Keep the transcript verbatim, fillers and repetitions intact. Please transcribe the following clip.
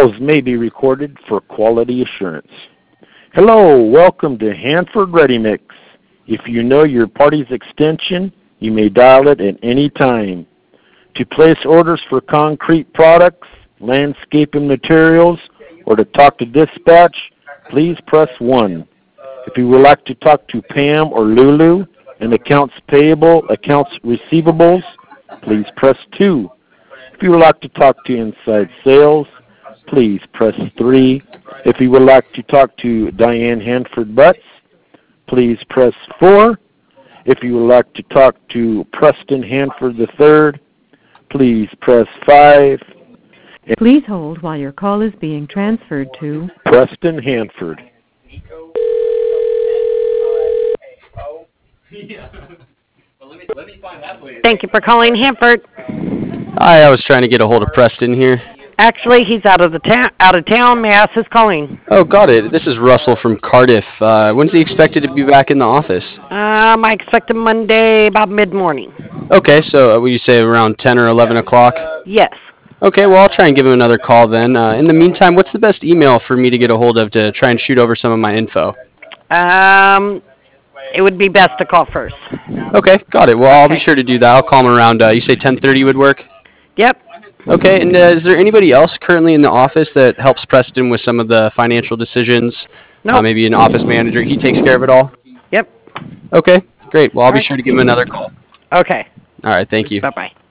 Calls may be recorded for quality assurance. Hello, welcome to Hanford ReadyMix. If you know your party's extension, you may dial it at any time. To place orders for concrete products, landscaping materials, or to talk to dispatch, please press one. If you would like to talk to Pam or Lulu in accounts payable, accounts receivables, please press two. If you would like to talk to inside sales, please press three. If you would like to talk to Diane Hanford Butts, please press four. If you would like to talk to Preston Hanford the third, please press five. Please hold while your call is being transferred to Preston Hanford. Thank you for calling Hanford. Hi, I was trying to get a hold of Preston here. Actually, he's out of the town. Out of town. May I ask who's calling? Oh, got it. This is Russell from Cardiff. Uh, when's he expected to be back in the office? Um, I expect him Monday about mid-morning. Okay, so uh, will you say around ten or eleven o'clock? Yes. Okay, well, I'll try and give him another call then. Uh, in the meantime, what's the best email for me to get a hold of to try and shoot over some of my info? Um, it would be best to call first. Okay, got it. Well, I'll Okay. be sure to do that. I'll call him around, uh, you say ten thirty would work? Yep. Okay, and uh, is there anybody else currently in the office that helps Preston with some of the financial decisions? No. Uh, maybe an office manager. He takes care of it all? Yep. Okay, great. Well, I'll All be right. sure to give him another call. Okay. All right, thank you. Bye-bye.